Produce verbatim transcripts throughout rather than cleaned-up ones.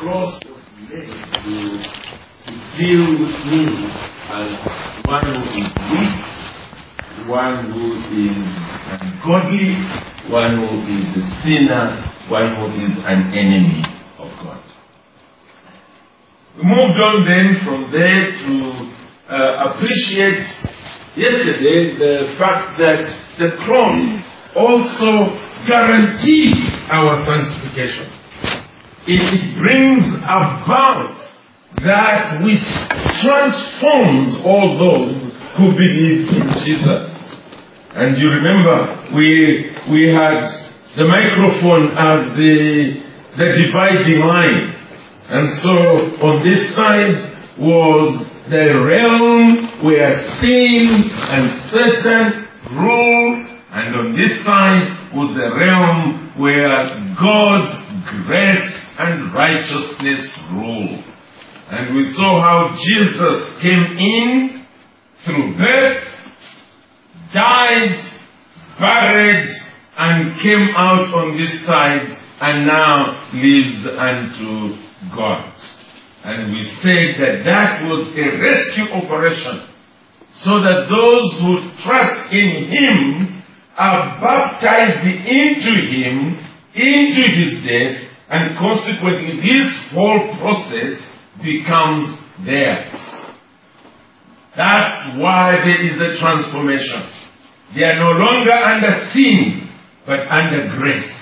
cross was made to, to deal with me as one who is weak, one who is ungodly, one who is a sinner, one who is an enemy of God. We moved on then from there to uh, appreciate yesterday the fact that the cross also guarantees our sanctification. It, it brings about that which transforms all those who believe in Jesus. And you remember, we we had the microphone as the, the dividing line. And so on this side was the realm where sin and Satan rule, and on this side was the realm where God's grace and righteousness rule. And we saw how Jesus came in through birth, died, buried, and came out on this side, and now lives unto God. And we said that that was a rescue operation, so that those who trust in Him are baptized into Him, into His death, and consequently this whole process becomes theirs. That's why there is a transformation. They are no longer under sin, but under grace.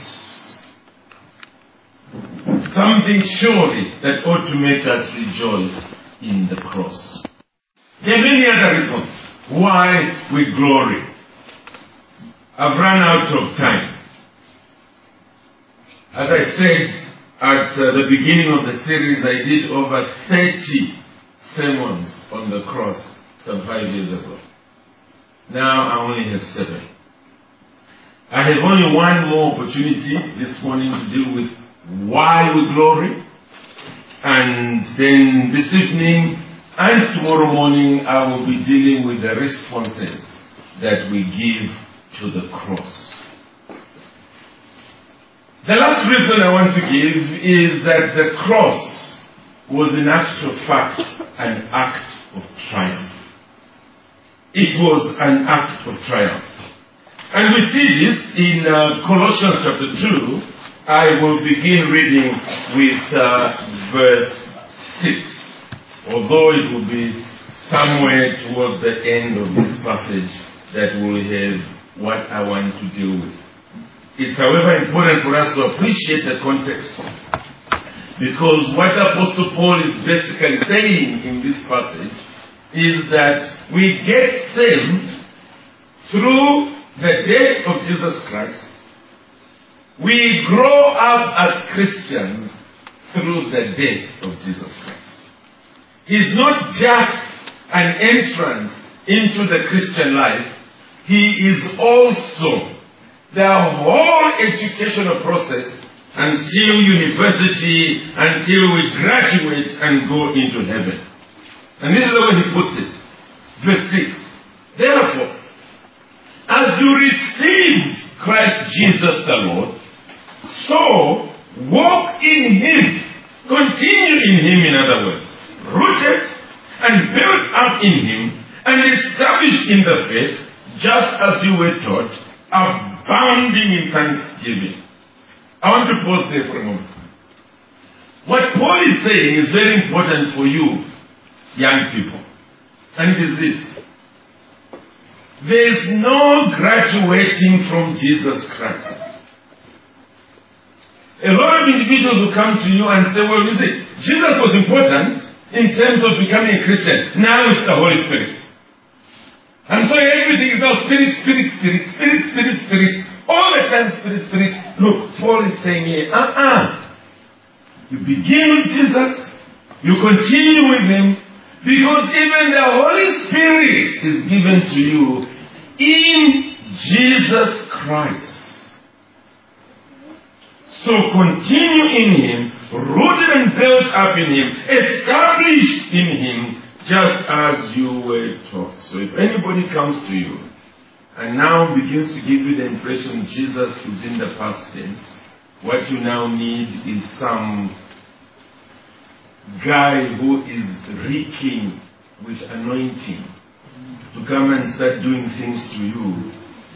Something surely that ought to make us rejoice in the cross. There are many other reasons why we glory. I've run out of time. As I said at uh, the beginning of the series, I did over thirty sermons on the cross some five years ago. Now I only have seven. I have only one more opportunity this morning to deal with why we glory. And then this evening and tomorrow morning I will be dealing with the responses that we give to the cross. The last reason I want to give is that the cross was in actual fact an act of triumph. It was an act of triumph. And we see this in uh, Colossians chapter two. I will begin reading with uh, verse six. Although it will be somewhere towards the end of this passage that we'll have what I want to deal with. It's however important for us to appreciate the context, because what Apostle Paul is basically saying in this passage is that we get saved through the death of Jesus Christ. We grow up as Christians through the death of Jesus Christ. He's not just an entrance into the Christian life. He is also the whole educational process until university, until we graduate and go into heaven. And this is the way he puts it. Verse six. Therefore, as you received Christ Jesus the Lord, so walk in Him. Continue in Him, in other words. Rooted and built up in Him and established in the faith, just as you were taught, abounding in thanksgiving. I want to pause there for a moment. What Paul is saying is very important for you, young people. And it is this. There is no graduating from Jesus Christ. A lot of individuals will come to you and say, well, you see, Jesus was important in terms of becoming a Christian. Now it's the Holy Spirit. And so everything is now Spirit, Spirit, Spirit, Spirit, Spirit, Spirit. All the time Spirit, Spirit. Look, Paul is saying here, uh-uh. You begin with Jesus. You continue with Him. Because even the Holy Spirit is given to you in Jesus Christ. So continue in Him, rooted and built up in Him, established in Him, just as you were taught. So if anybody comes to you and now begins to give you the impression Jesus is in the past tense, what you now need is some guy who is reeking with anointing to come and start doing things to you,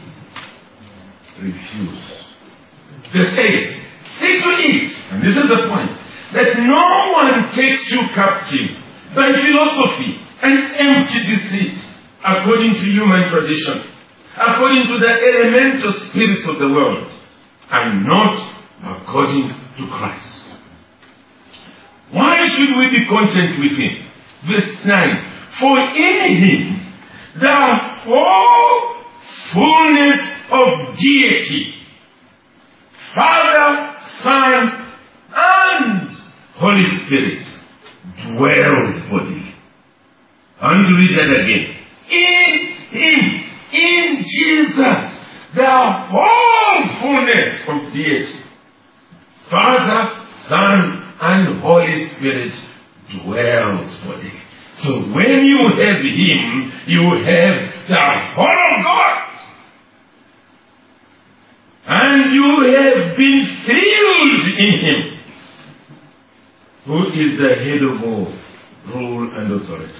refuse. They say, see to it, and this is the point, that no one takes you captive by philosophy and empty deceit, according to human tradition, according to the elemental spirits of the world, and not according to Christ. Why should we be content with him? Verse nine, for in him the whole fullness of deity, Father, Son, and Holy Spirit, dwells bodily. I want to read that again. In him, in Jesus, the whole fullness of deity, Father, Son, and Holy Spirit dwells bodily. So when you have him, you have the whole of God. And you have been filled in him, who is the head of all rule and authority.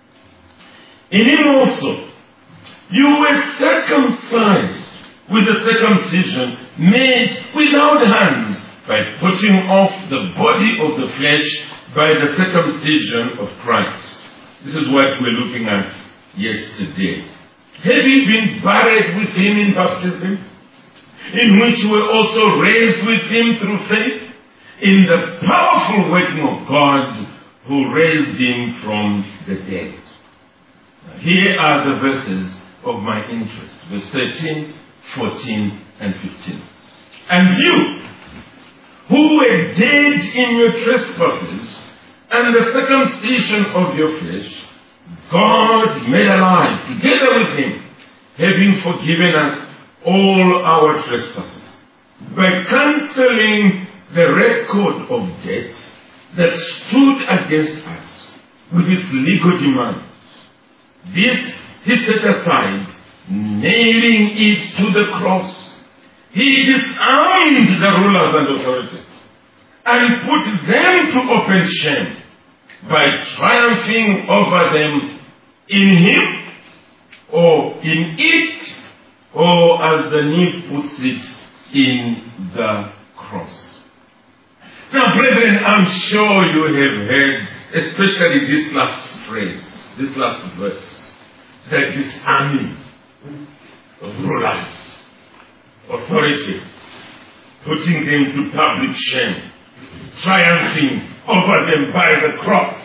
In him also, you were circumcised with a circumcision made without hands, by putting off the body of the flesh by the circumcision of Christ. This is what we're looking at yesterday. Having been buried with him in baptism, in which you were also raised with him through faith, in the powerful working of God who raised him from the dead. Now, here are the verses of my interest. Verse thirteen, fourteen, and fifteen. And you, who were dead in your trespasses and the circumcision of your flesh, God made alive together with him, having forgiven us all our trespasses, by cancelling the record of debt that stood against us with its legal demands. This he set aside, nailing it to the cross. He disarmed the rulers and authorities and put them to open shame by triumphing over them in him, or in it, or as the Neve puts it, in the cross. Now, brethren, I'm sure you have heard, especially this last phrase, this last verse, the disarming of rulers, authority, putting them to public shame, triumphing over them by the cross.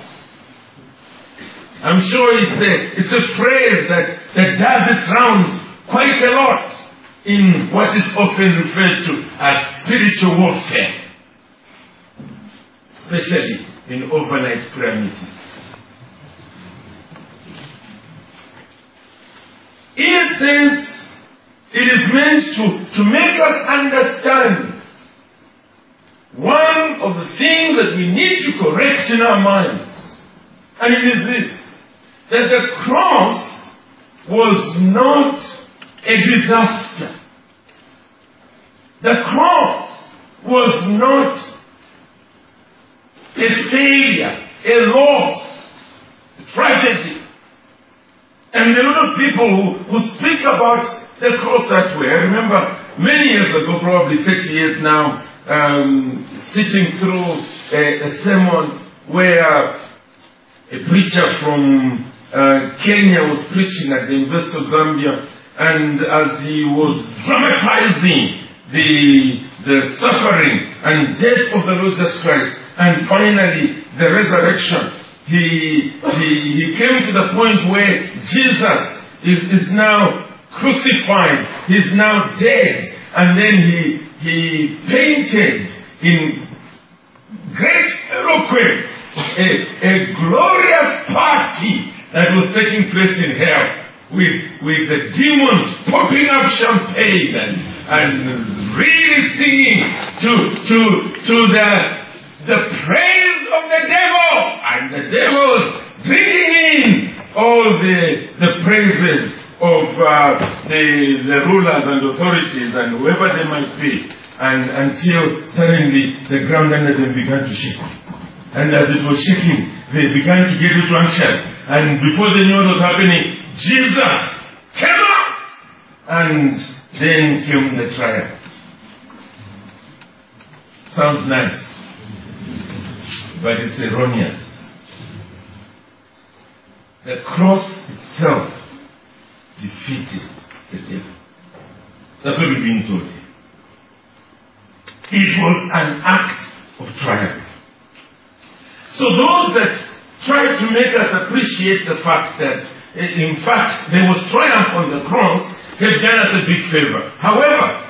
I'm sure it's a, it's a phrase that, that does its rounds quite a lot in what is often referred to as spiritual warfare, especially in overnight prayer meetings. In a sense, it is meant to, to make us understand one of the things that we need to correct in our minds. And it is this, that the cross was not a disaster. The cross was not a failure, a loss, a tragedy. And a lot of people who, who speak about the cross that way. I remember many years ago, probably thirty years now, um, sitting through a, a sermon where a preacher from uh, Kenya was preaching at the University of Zambia, and as he was dramatizing the, the suffering and death of the Lord Jesus Christ, and finally the resurrection, he, he, he came to the point where Jesus is, is now crucified, he's now dead, and then he, he painted in great eloquence a, a glorious party that was taking place in hell, with, with the demons popping up champagne and, and really singing to, to, to the, the praise of the devil, and the devils bringing in all the, the praises of uh, the, the rulers and authorities and whoever they might be, and until suddenly the ground under them began to shake. And as it was shaking, they began to get into anxious. And before they knew what was happening, Jesus came out! And then came the triumph. Sounds nice, but it's erroneous. The cross itself defeated the devil. That's what we're being told here. It was an act of triumph. So those that try to make us appreciate the fact that, in fact, there was triumph on the cross, have done us a big favor. However,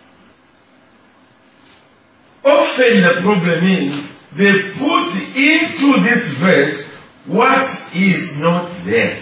often the problem is they put into this verse what is not there.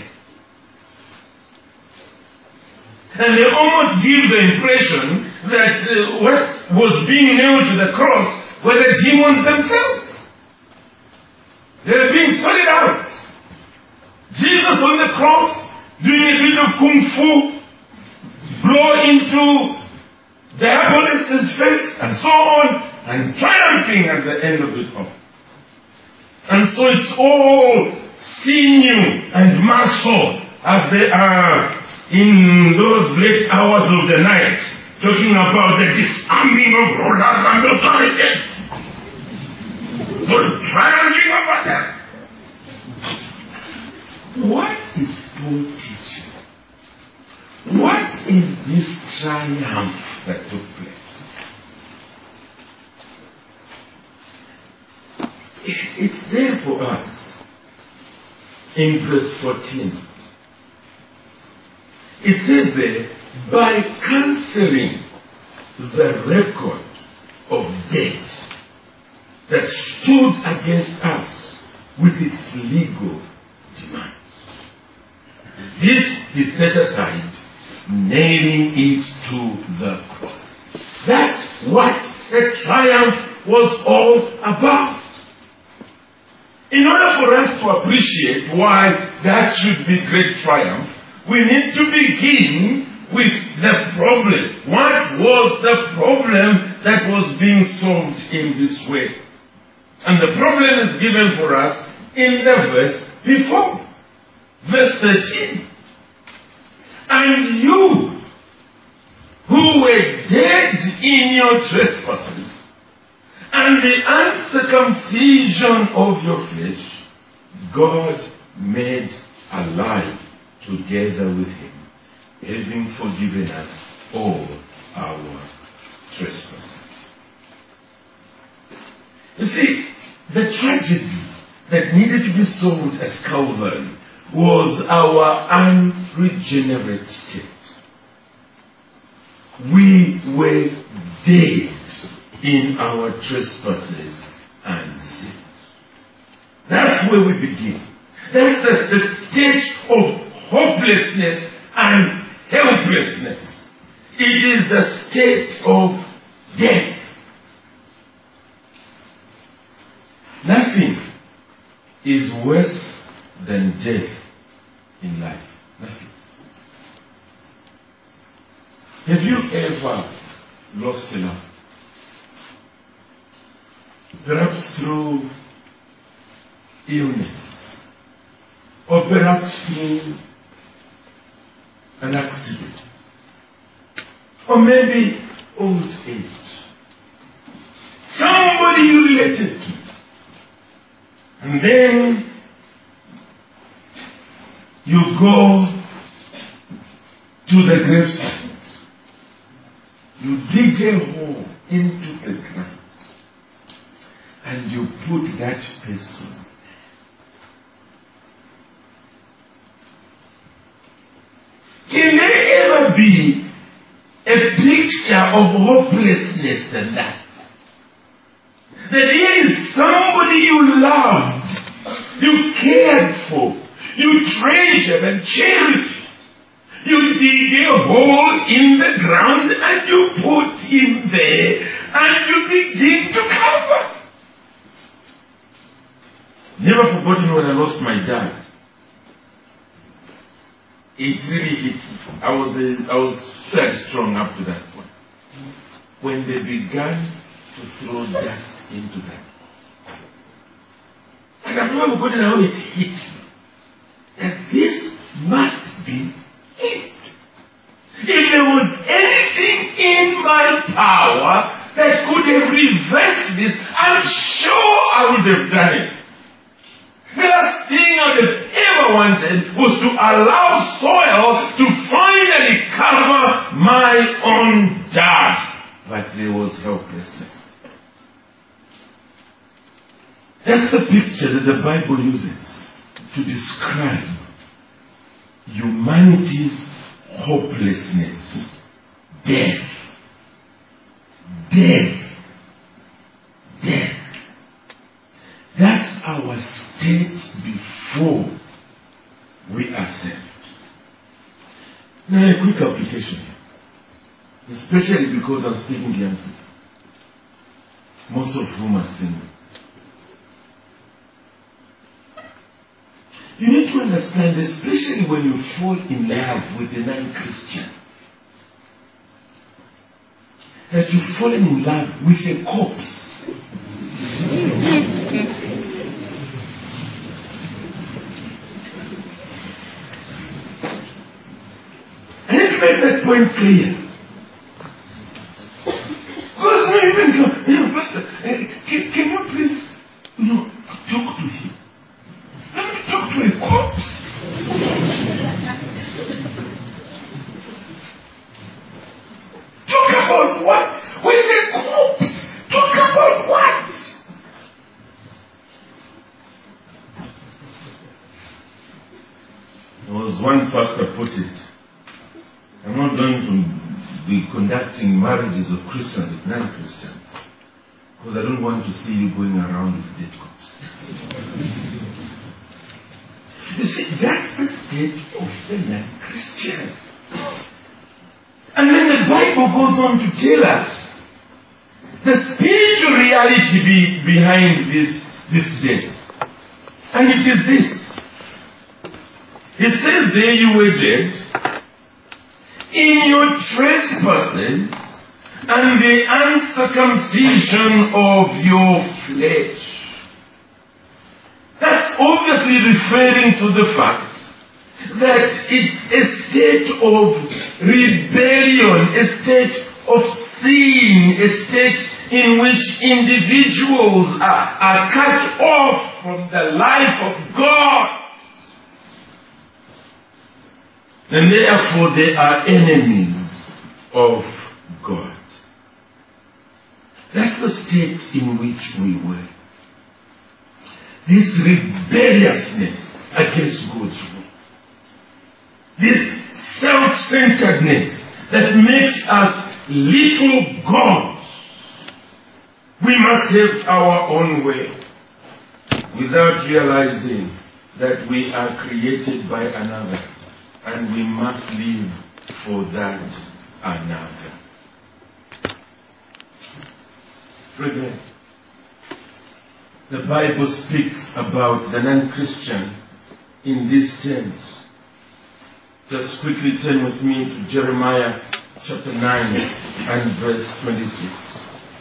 And they almost give the impression that uh, what was being nailed to the cross were the demons themselves. They were being sorted out. Jesus on the cross doing a bit of kung fu, blow into Diabolus' face and so on, and triumphing at the end of it all. And so it's all sinew and muscle as they are in those late hours of the night, talking about the disarming of rulers and authorities. But triumphing over them. What is Paul teaching? What is this triumph that took place? It's there for us in verse fourteen. It says there, by cancelling the record of debt that stood against us with its legal demands. This he set aside, nailing it to the cross. That's what the triumph was all about. In order for us to appreciate why that should be great triumph, we need to begin with the problem. What was the problem that was being solved in this way? And the problem is given for us in the verse before. Verse thirteen. And you, who were dead in your trespasses, and the uncircumcision of your flesh, God made alive together with him, having forgiven us all our trespasses. You see, the tragedy that needed to be solved at Calvary was our unregenerate state. We were dead in our trespasses and sins. That's where we begin. That's the, the state of hopelessness and helplessness. It is the state of death. Nothing is worse than death in life. Nothing. Have you ever lost a loved one? Perhaps through illness, or perhaps through an accident, or maybe old age. Somebody you related to, and then you go to the gravesite. You dig a hole into the ground and you put that person. Can there ever be a picture of hopelessness than that? That there is somebody you loved, you cared for, you treasured and cherished. You dig a hole in the ground and you put him there and you begin to cover. Never forgotten when I lost my dad. It really hit me. I was a, I was very strong up to that point. When they began to throw dust into that, And I've never forgotten how it hit me. And this must be it. If there was anything in my power that could have reversed this, I'm sure I would have done it. The last thing I would have ever wanted was to allow soil to finally cover my own dirt. But there was helplessness. That's the picture that the Bible uses to describe humanity's hopelessness. Death. Death. Death. That's our state before we are saved. Now a quick application here. Especially because I'm speaking to young people. Most of whom are single. You need to understand, especially when you fall in love with a non-Christian, that you've fallen in love with a corpse. And let's make that point clear. Because no, even go, you know, Pastor, uh, can, can you please, you know, talk to him? Let me talk to a corpse. Talk about what? With a corpse. Talk about what? There was one pastor put it. I'm not going to be conducting marriages of Christians with non-Christians. Because I don't want to see you going around with dead corpses. You see, that's the state of the non-Christian. And then the Bible goes on to tell us the spiritual reality be, behind this, this death. And it is this. It says there you were dead in your trespasses and the uncircumcision of your flesh. That's obviously referring to the fact that it's a state of rebellion, a state of sin, a state in which individuals are, are cut off from the life of God. And therefore they are enemies of God. That's the state in which we were. This rebelliousness against God's will. This self-centeredness that makes us little gods. We must have our own way without realizing that we are created by another and we must live for that another. Brethren, the Bible speaks about the non-Christian in these terms. Just quickly turn with me to Jeremiah chapter nine and verse twenty-six.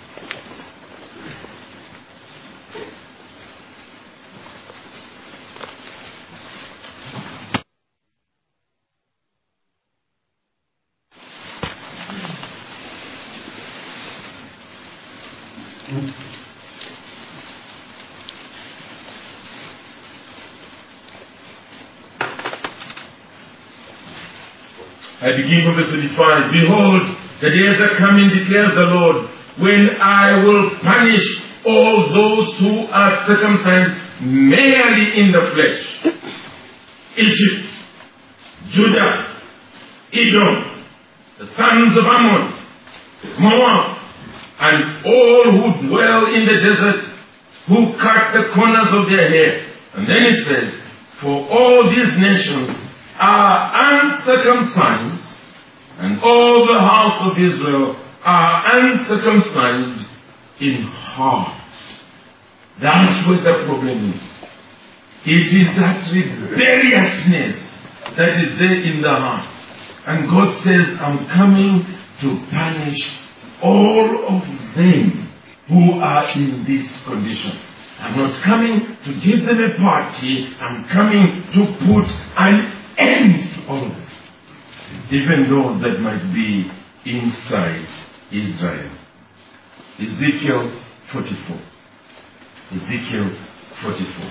I begin from verse twenty-five. Behold, the days are coming, declares the Lord, when I will punish all those who are circumcised merely in the flesh. Egypt, Judah, Edom, the sons of Ammon, Moab, and all who dwell in the desert, who cut the corners of their hair. And then it says, for all these nations are uncircumcised, and all the house of Israel are uncircumcised in heart. That's what the problem is. It is that rebelliousness that is there in the heart. And God says, I'm coming to punish all of them who are in this condition. I'm not coming to give them a party. I'm coming to put an end to all of it. Even those that might be inside Israel. Ezekiel forty-four. Ezekiel forty-four.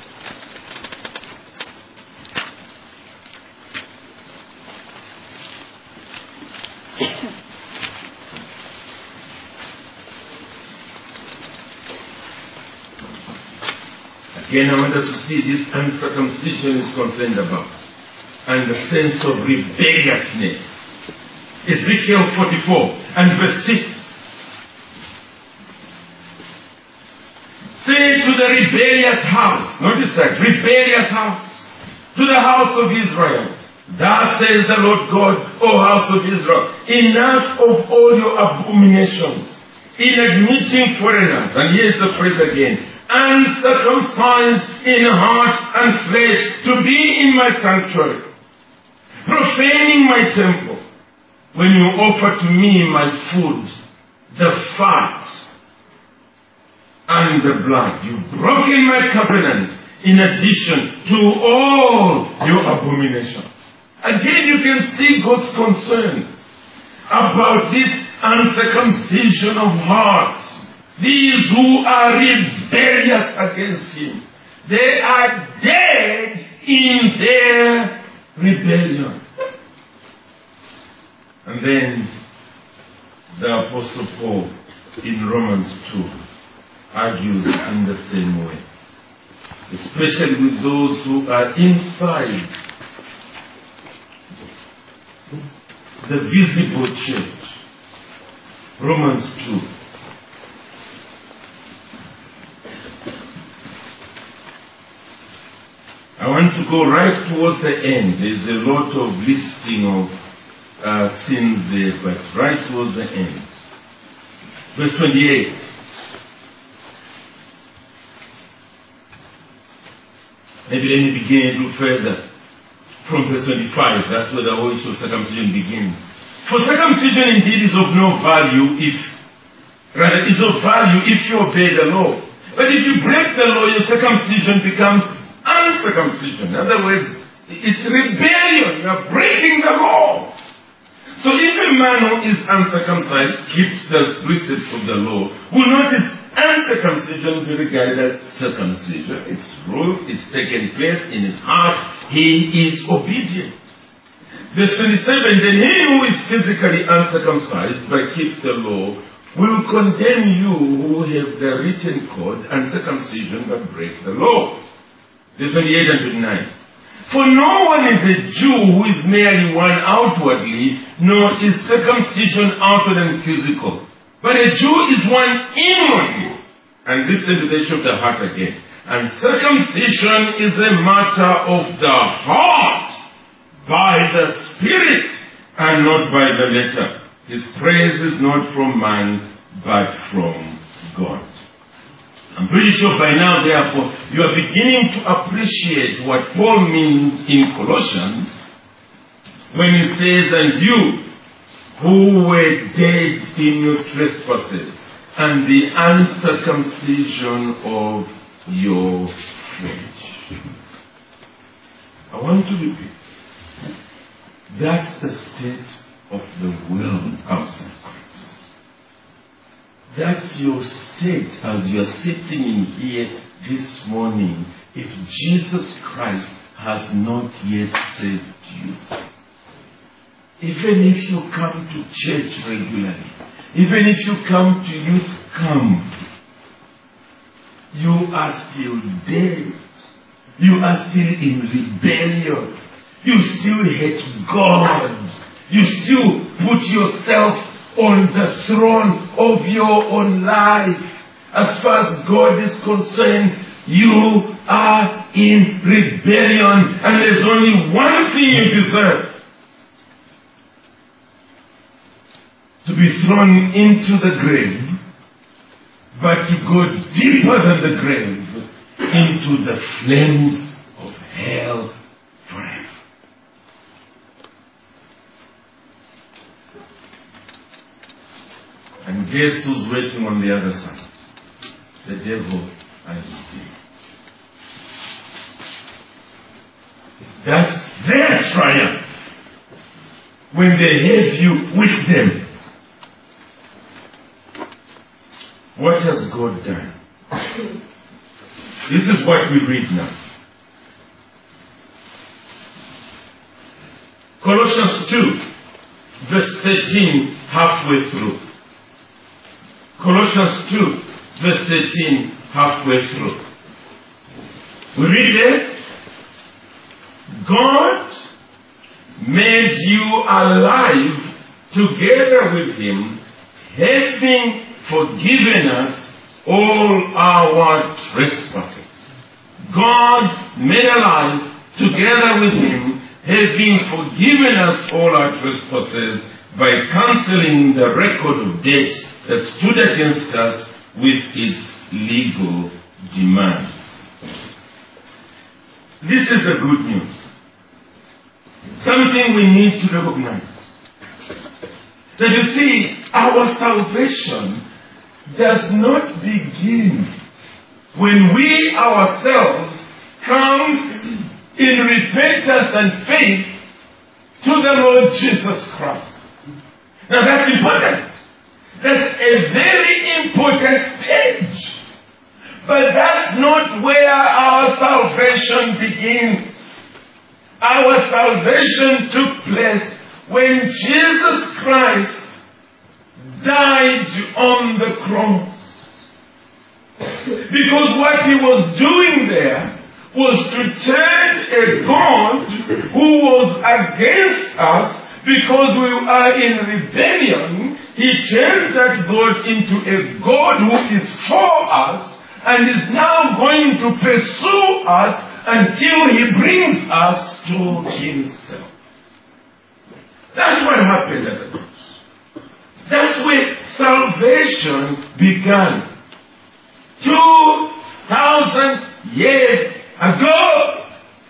Again, I want us to see this uncircumcision is concerned about, and the sense of rebelliousness. Ezekiel forty-four and verse six. Say to the rebellious house, notice that, rebellious house, to the house of Israel, thus says the Lord God, O house of Israel, enough of all your abominations, in admitting foreigners, and here's the phrase again, uncircumcised in heart and flesh, to be in my sanctuary, profaning my temple, when you offer to me my food, the fat and the blood. You've broken my covenant in addition to all your abominations. Again, you can see God's concern about this uncircumcision of heart. These who are rebellious against Him, they are dead in their rebellion. And then the Apostle Paul in Romans two argues in the same way, especially with those who are inside the visible church. Romans two. I want to go right towards the end. There's a lot of listing of uh, sins there, but right towards the end. Verse twenty-eight. Maybe let me begin a little further. From verse twenty-five, that's where the whole issue of circumcision begins. For circumcision indeed is of no value if, rather is of value if you obey the law. But if you break the law, your circumcision becomes uncircumcision. In other words, it's rebellion. You are breaking the law. So if a man who is uncircumcised keeps the precepts of the law, will not his uncircumcision be regarded as circumcision? It's ruled, it's taken place in his heart. He is obedient. Verse twenty-seven, then he who is physically uncircumcised but keeps the law will condemn you who have the written code and circumcision but break the law. Verse twenty-eight and twenty-nine. For no one is a Jew who is merely one outwardly, nor is circumcision outward and physical. But a Jew is one inwardly. And this is the issue of the heart again. And circumcision is a matter of the heart, by the Spirit, and not by the letter. His praise is not from man, but from God. I'm pretty sure by now, therefore, you are beginning to appreciate what Paul means in Colossians when he says, and you who were dead in your trespasses and the uncircumcision of your flesh. I want to repeat. That's the state of the world outside Christ. That's your state as you're sitting in here this morning if Jesus Christ has not yet saved you. Even if you come to church regularly, even if you come to youth camp, you are still dead. You are still in rebellion. You still hate God. You still put yourself on the throne of your own life. As far as God is concerned, you are in rebellion, and there's only one thing you deserve: to be thrown into the grave, but to go deeper than the grave, into the flames of hell forever. And guess who's waiting on the other side? The devil and steal. That's their triumph when they have you with them. What has God done? This is what we read now. Colossians two, verse thirteen, halfway through. Colossians two, verse thirteen, halfway through. We read there, God made you alive together with Him, having forgiven us all our trespasses. God made alive together with Him, having forgiven us all our trespasses by cancelling the record of debt that stood against us with its legal demands. This is the good news. Something we need to recognize. That you see, our salvation does not begin when we ourselves come in repentance and faith to the Lord Jesus Christ. Now that's important. That's a very important stage. But that's not where our salvation begins. Our salvation took place when Jesus Christ died on the cross. Because what He was doing there was to turn a God who was against us because we are in rebellion. He turns that God into a God who is for us and is now going to pursue us until He brings us to Himself. That's what happened at the cross. That's where salvation began. Two thousand years ago.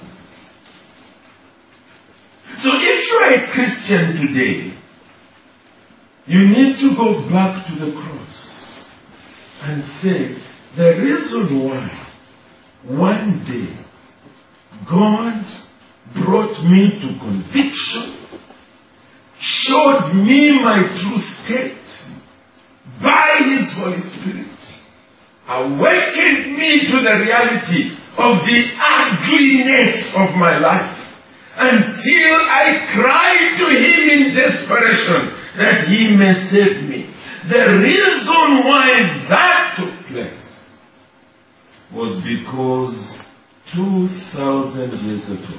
So if you are a Christian today, you need to go back to the cross and say, the reason why one day God brought me to conviction, showed me my true state by His Holy Spirit, awakened me to the reality of the ugliness of my life, until I cried to Him in desperation that He may save me. The reason why that took place was because two thousand years ago,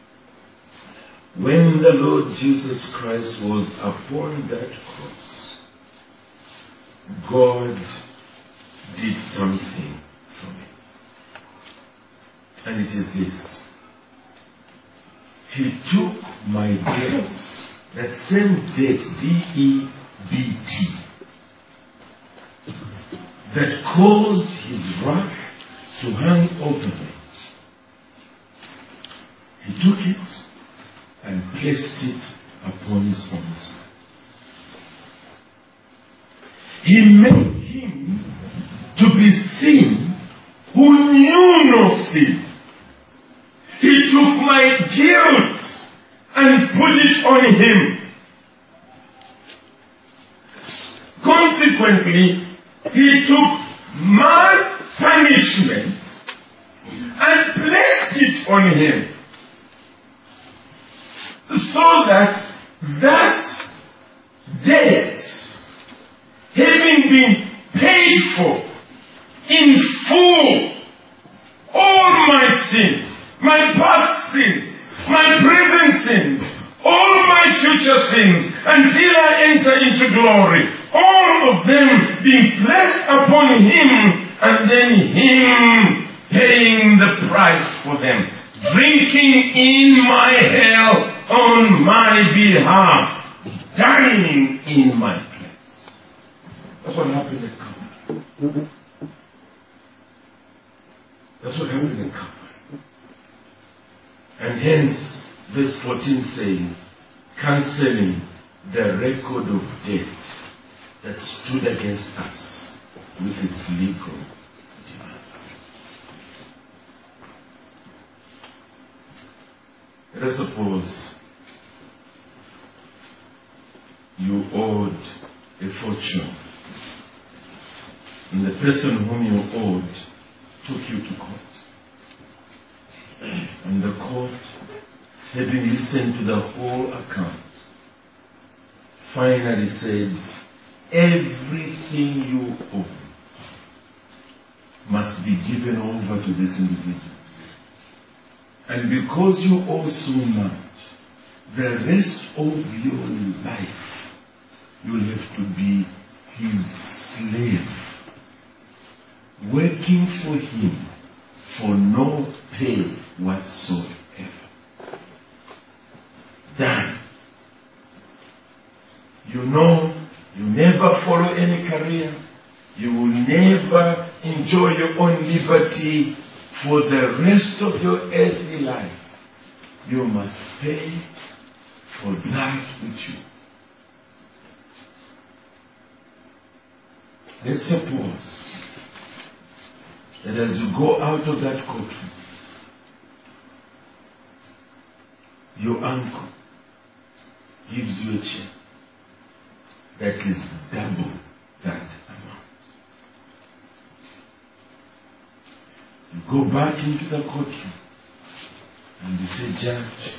when the Lord Jesus Christ was upon that cross, God did something for me. And it is this. He took my debt, that same debt, D E B T, that caused His wrath to hang over me. He took it and placed it upon His own Son. He made Him to be sin who knew no sin. He took my guilt and put it on Him. Consequently, He took my punishment and placed it on Him. So that that debt, having been paid for in full, all my sins, my past sins, my present sins, all my future sins, until I enter into glory, all of them being placed upon Him, and then Him paying the price for them, drinking in my hell on my behalf, dying in my place. That's what happened at Calvary. That's what happened at Calvary. And hence, verse fourteen saying, cancelling the record of debt that stood against us with its legal demand. Let us suppose you owed a fortune, and the person whom you owed took you to court. And the court, having listened to the whole account, finally said, everything you owe must be given over to this individual. And because you owe so much, the rest of your life, you will have to be his slave, working for him for no pay whatsoever. Done. You know, you never follow any career. You will never enjoy your own liberty for the rest of your earthly life. You must pay for that which you. Let's suppose that as you go out of that courtroom, your uncle gives you a check that is double that amount. You go back into the courtroom and you say, Judge,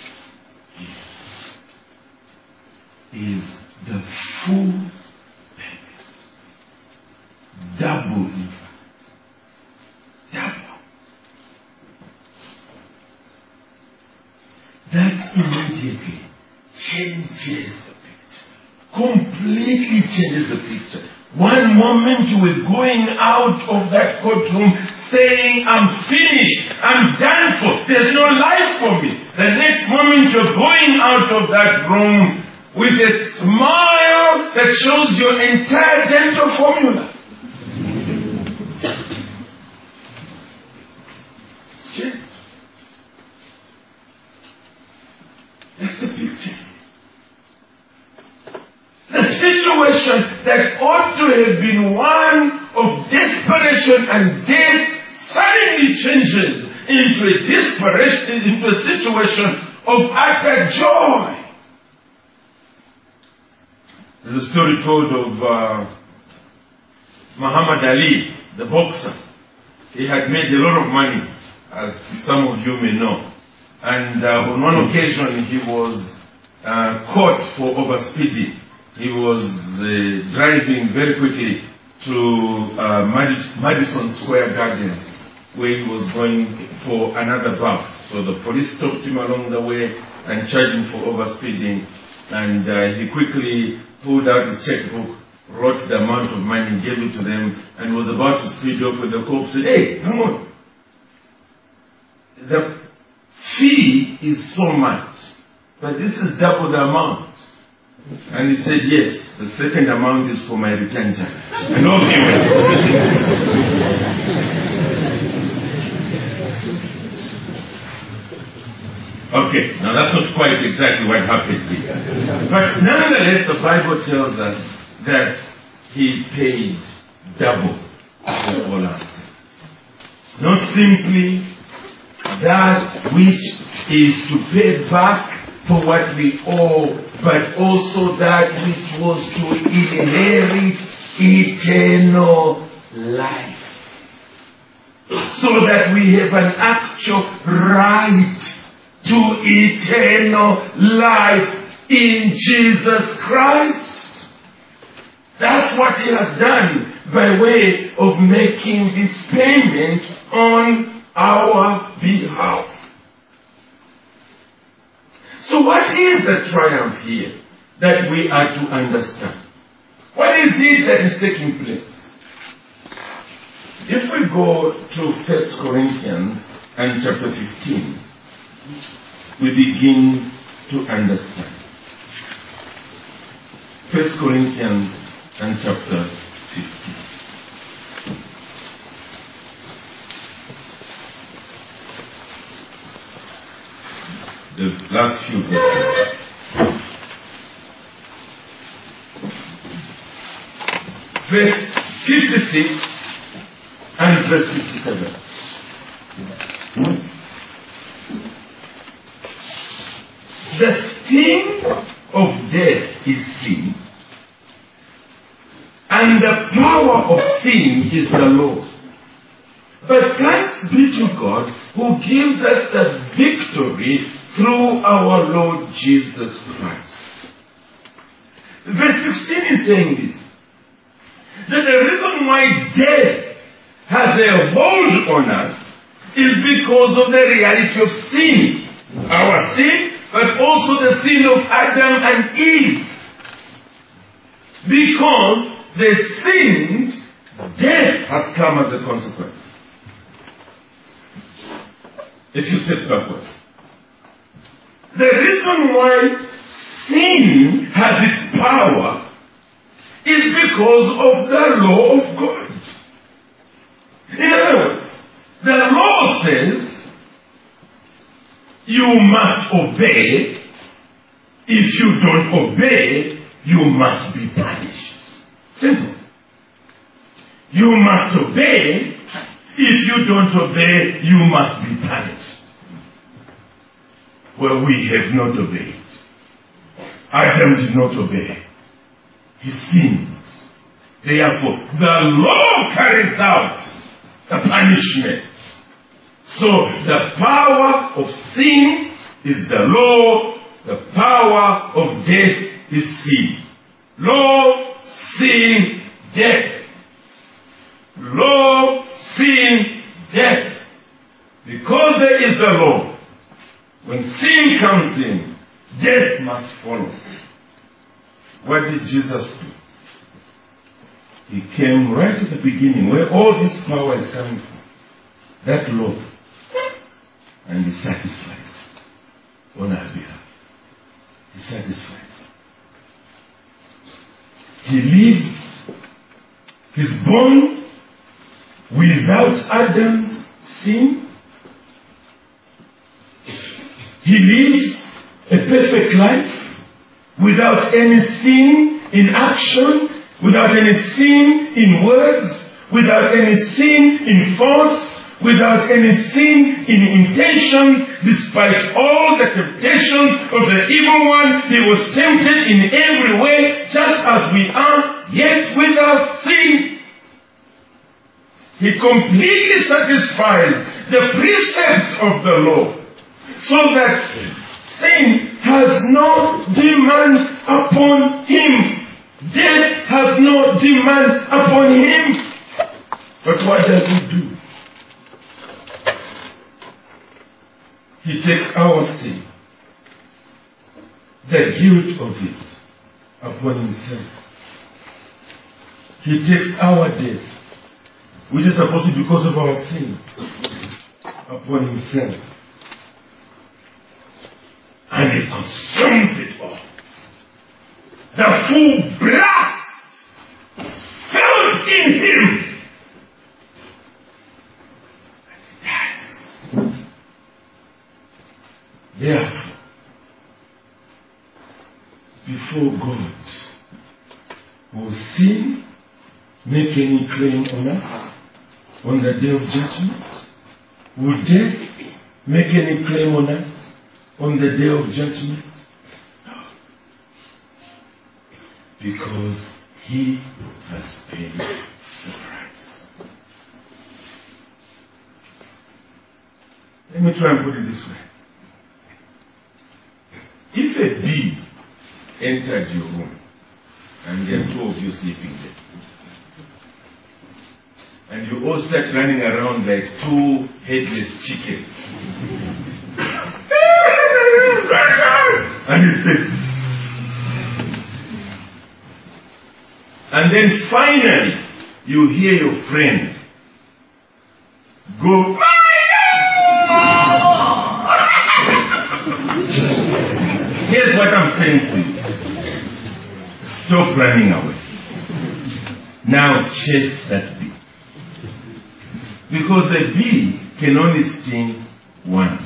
is the full payment, double in fact, double. That immediately changes the picture, completely changes the picture. One moment you were going out of that courtroom saying, I'm finished, I'm done for, there's no life for me. The next moment you're going out of that room with a smile that shows your entire dental formula. That's the picture. The situation that ought to have been one of desperation and death suddenly changes into a desperation, into a situation of utter joy. There's a story told of uh, Muhammad Ali, the boxer. He had made a lot of money, as some of you may know. And uh, on one occasion he was uh, caught for overspeeding. He was uh, driving very quickly to uh, Madison Square Gardens, where he was going for another bout. So the police stopped him along the way and charged him for overspeeding. And uh, he quickly pulled out his checkbook, wrote the amount of money, gave it to them, and was about to speed off with the cop said, hey, come on. The fee is so much, but this is double the amount. And he said, yes, the second amount is for my return check. And off he went. Okay, now that's not quite exactly what happened here. But nonetheless, the Bible tells us that he paid double for all our sins. Not simply that which is to pay back for what we owe, but also that which was to inherit eternal life. So that we have an actual right to eternal life in Jesus Christ. That's what he has done by way of making this payment on our behalf. So what is the triumph here that we are to understand? What is it that is taking place? If we go to First Corinthians and chapter fifteen, we begin to understand. First Corinthians and chapter fifteen. The last few verses. Verse fifty-six and verse fifty-seven. The sting of death is sin. And the power of sin is the law. But thanks be to God who gives us the victory through our Lord Jesus Christ. Verse sixteen is saying this. That the reason why death has a hold on us is because of the reality of sin. Our sin, but also the sin of Adam and Eve. Because they sinned, death has come as a consequence. A few steps backwards. The reason why sin has its power is because of the law of God. In other words, the law says you must obey. If you don't obey, you must be punished. Simple. You must obey. If you don't obey, you must be punished. Well, we have not obeyed. Adam did not obey. He sinned. Therefore, the law carries out the punishment. So, the power of sin is the law. The power of death is sin. Law, sin, death. Law, sin, death. Because there is the law, when sin comes in, death must follow. What did Jesus do? He came right at the beginning where all this power is coming from. That law. And he satisfies on our behalf. He satisfies. He lives. He's born without Adam's sin. He lives a perfect life without any sin in action, without any sin in words, without any sin in thoughts, without any sin in intentions. Despite all the temptations of the evil one, he was tempted in every way, just as we are, yet without sin. He completely satisfies the precepts of the law, so that sin has no demand upon him. Death has no demand upon him. But what does he do? He takes our sin, the guilt of it, upon himself. He takes our death, which is supposed to be because of our sin, upon himself. And he consumed it all. The full blast felt in him. Therefore, before God, will sin make any claim on us on the day of judgment? Will death make any claim on us on the day of judgment? No. Because he has paid the price. Let me try and put it this way. If a bee entered your room and there are two of you sleeping there, and you all start running around like two headless chickens, and it says, and then finally you hear your friend go, here's what I'm saying to you. Stop running away. Now chase that bee. Because the bee can only sting once.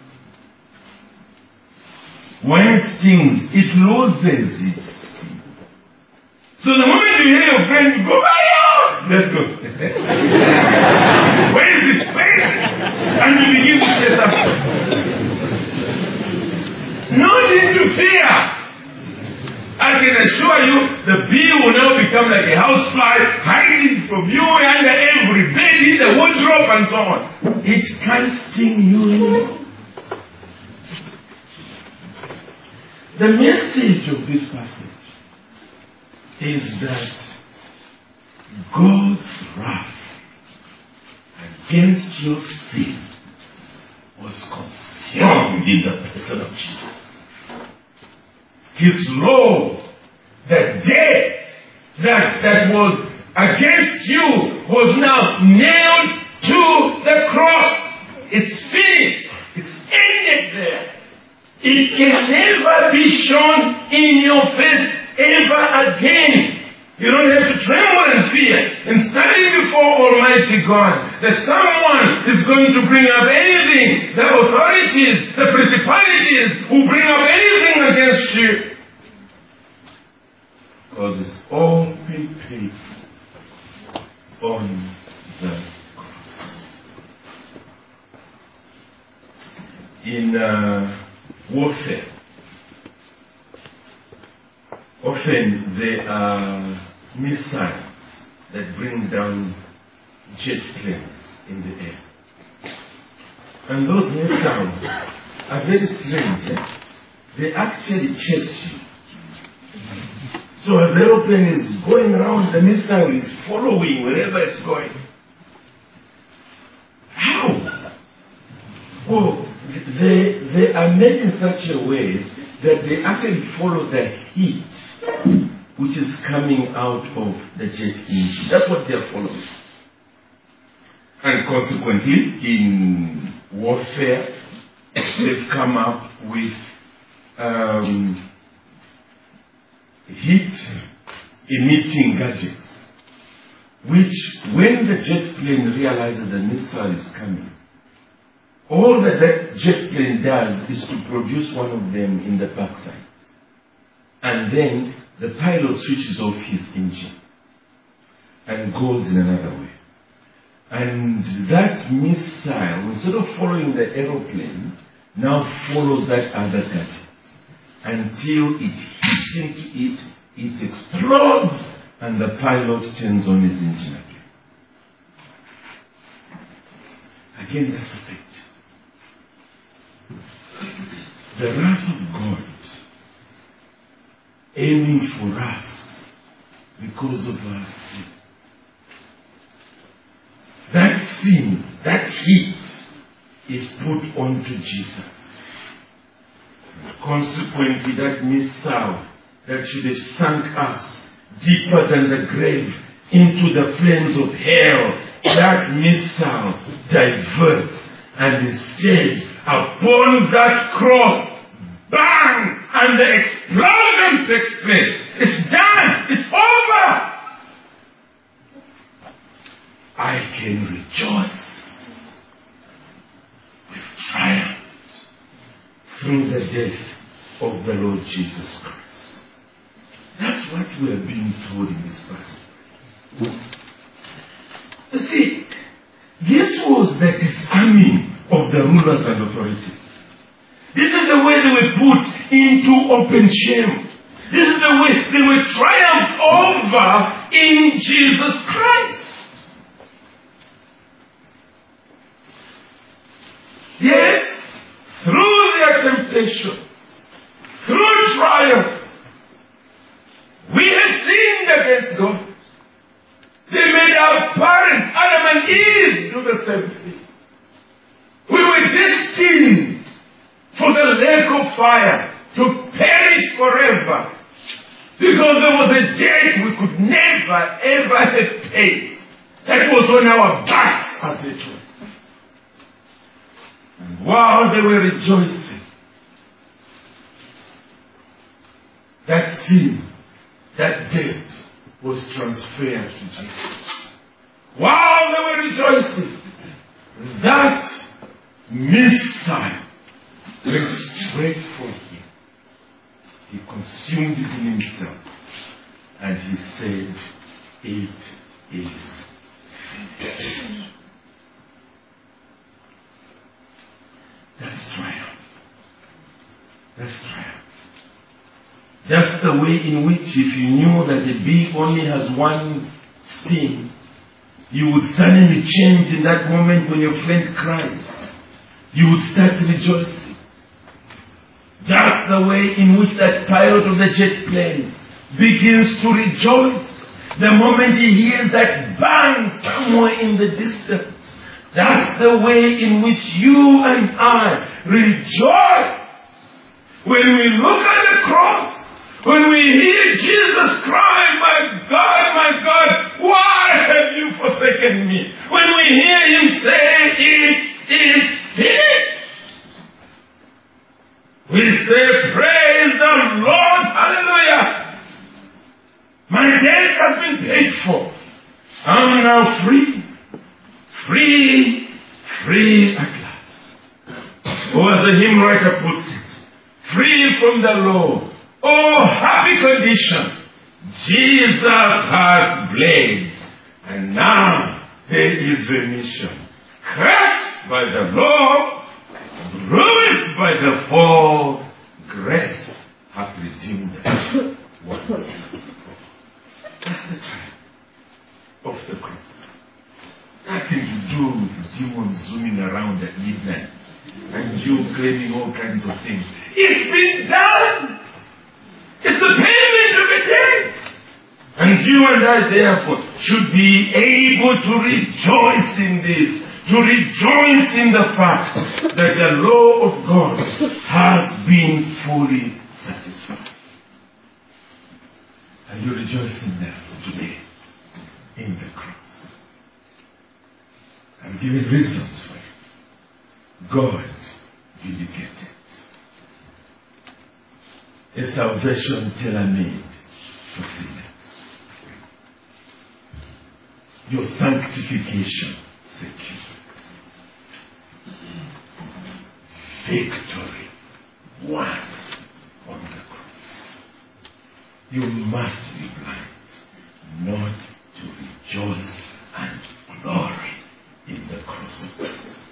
When it stings, it loses its sting. So the moment you hear your friend go, oh, let's go. Where is it? Where is it? And you begin to chase after. No, from you under every bed, in the wardrobe, and so on. It can't sting you anymore. The message of this passage is that God's wrath against your sin was consumed in the person of Jesus. His law, the debt that, that was against you, was now nailed to the cross. It's finished. It's ended there. It can never be shown in your face ever again. You don't have to tremble and fear and standing before Almighty God that someone is going to bring up anything, the authorities, the principalities who bring up anything against you. Because it's all been paid for on the cross. In uh, warfare, often there are missiles that bring down jet planes in the air. And those missiles are very strange. Eh? They actually chase you. So as the aeroplane is going around, the missile is following wherever it's going. How? Well, they, they are made in such a way that they actually follow the heat which is coming out of the jet engine. That's what they are following. And consequently, in warfare, they've come up with um, heat-emitting gadgets, which, when the jet plane realizes the missile is coming, all that that jet plane does is to produce one of them in the backside. And then the pilot switches off his engine and goes in another way. And that missile, instead of following the aeroplane, now follows that other gadget until it hits into it, it explodes, and the pilot turns on his engine again. Again, that's the picture. The wrath of God aiming for us because of our sin. That sin, that heat, is put onto Jesus. Consequently, that missile that should have sunk us deeper than the grave into the flames of hell, that missile diverts, and instead, upon that cross, bang, and the explosion takes place. It's done. It's over. I can rejoice with triumph through the death of the Lord Jesus Christ. That's what we are being told in this passage. You see, this was the disarming of the rulers and authorities. This is the way they were put into open shame. This is the way they were triumphed over in Jesus Christ. Yes, through their temptations, through trials, we have sinned against God. They made our parents, Adam and Eve, do the same thing. We were destined for the lake of fire to perish forever, because there was a debt we could never ever have paid. That was on our backs, as it were. And while they were rejoicing, that sin, that debt was transferred to Jesus. While they were rejoicing, that missile went straight for him. He consumed it in himself. And he said, it is finished. That's triumph. That's triumph. Just the way in which, if you knew that the bee only has one sting you would suddenly change in that moment when your friend cries. You would start rejoicing. Just the way in which that pilot of the jet plane begins to rejoice the moment he hears that bang somewhere in the distance. That's the way in which you and I rejoice when we look at the cross. When we hear Jesus cry, my God, my God, why have you forsaken me? When we hear him say, it is finished. We say, praise the Lord, hallelujah. My debt has been paid for. I'm now free. Free, free at last. Or as the hymn writer puts it, free from the law. Oh, happy condition. Jesus has bled. And now there is remission. Crushed by the law, bruised by the fall, grace hath redeemed us. What was it? That's the time of the cross. Nothing to do with demons zooming around at midnight and you claiming all kinds of things. It's been done. It's the payment of a debt. And you and I, therefore, should be able to rejoice in this, to rejoice in the fact that the law of God has been fully satisfied. Are you rejoicing therefore today in the cross? I'm giving reasons for it. God vindicated. A salvation tailor-made for sinners. Your sanctification secured. Victory won on the cross. You must be blind not to rejoice and glory in the cross of Christ.